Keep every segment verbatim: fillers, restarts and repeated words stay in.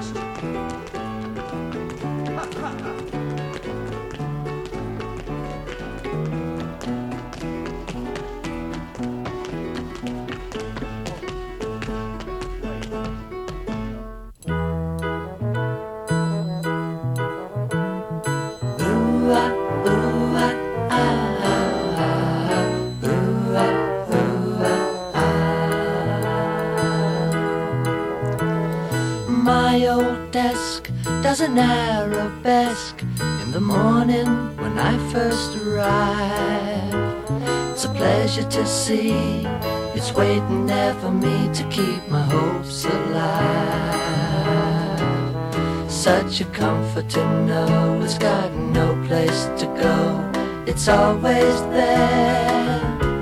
My old desk does an arabesque in the morning when I first arrive. It's a pleasure to see it's waiting there for me to keep my hopes alive. Such a comfort to know it's got no place to go, it's always there.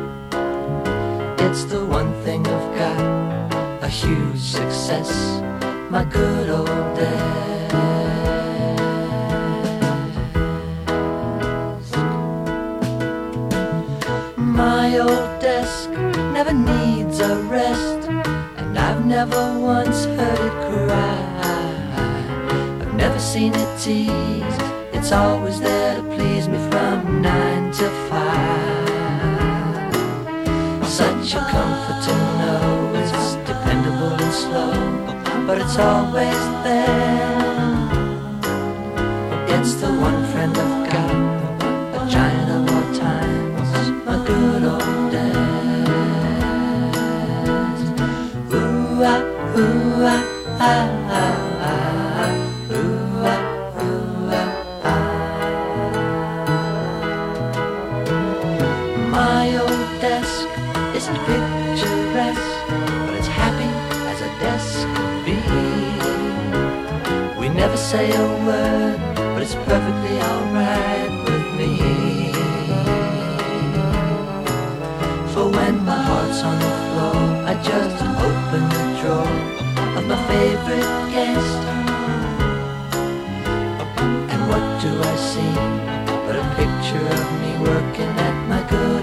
It's the one thing I've got, a huge success, my good old desk. My old desk never needs a rest, and I've never once heard it cry. I've never seen it teased, it's always there to please me from nine to five. Such a comfort to know it's dependable and slow, but it's always there. It's the one friend I've got, a giant of all times, my good old desk. Ooh ah, ooh ah, ah, ah, ah. Ooh ah, ooh ah, ah. My old desk isn't picturesque, but it's happy as a desk could be. We never say a word, but it's perfectly alright with me. For when my heart's on the floor, I just open the drawer of my favorite guest. And what do I see but a picture of me working at my good